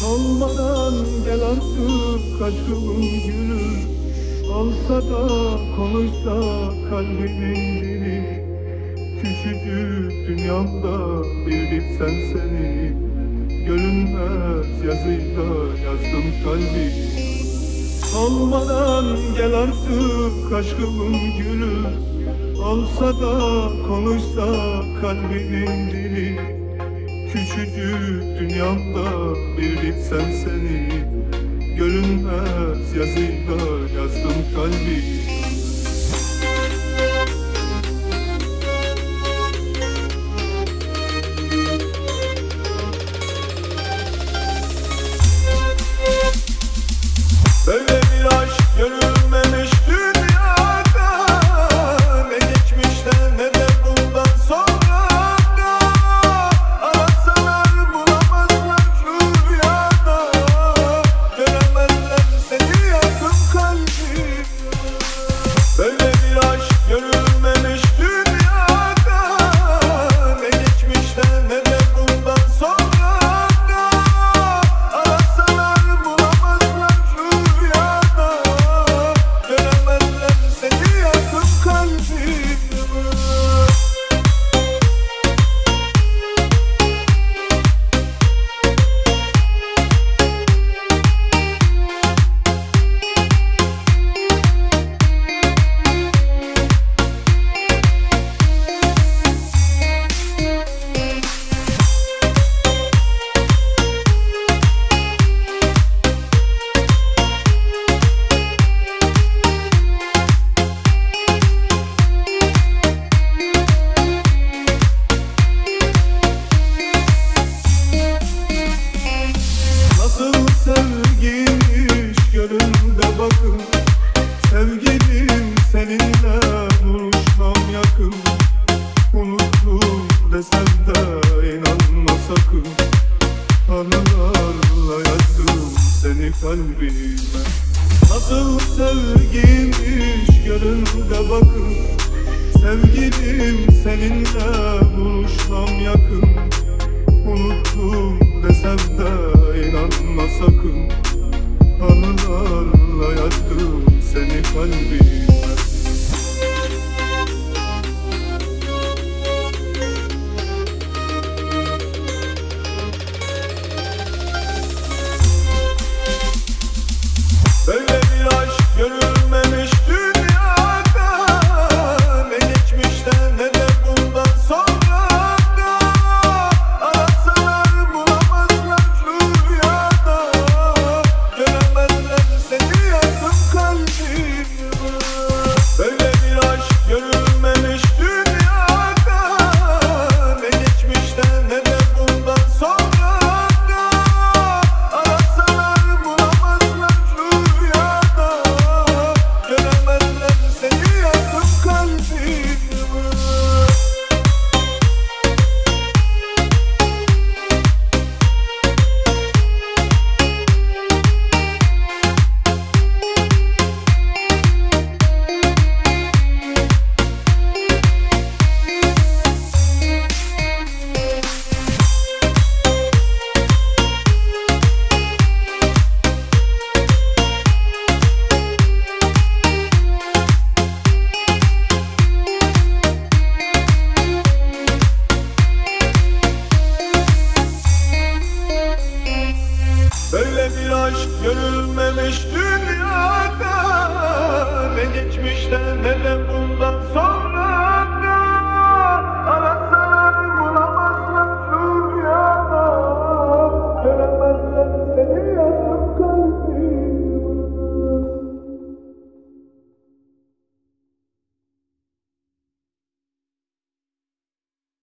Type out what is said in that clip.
Solmadan gel artık aşkımın gülü, alsa da konuşsa kalbimin dili. Küçücük dünyamda bir bilsen seni, görünmez yazıyla yazdım kalbi. Solmadan gel artık aşkımın gülü, alsa da konuşsa kalbimin dili. Küçücük dünyamda bir bilsen seni, görünmez yazıyla yazdım kalbi. Böyle bir aşk görülmemiş dünyada, ne geçmişte ne de bundan sonra. Arasalar bulamazlar şu rüyada, göremezler seni yakın kalbim. Böyle bir aşk görülmemiş dünyada, ne geçmişte ne de bundan sonra. Arasalar bulamazlar şu rüyada, göremezler seni yakın kalbim. Sevgiymiş görün de bakın, sevgilim seninle buluşmam yakın. Unuttum desem de inanma sakın, anılarla yazdım seni kalbime. Nasıl sevgiymiş görün de bakın, sevgilim seninle buluşmam yakın. Unuttum desem de inanma sakın, anılarla yazdım seni kalbime.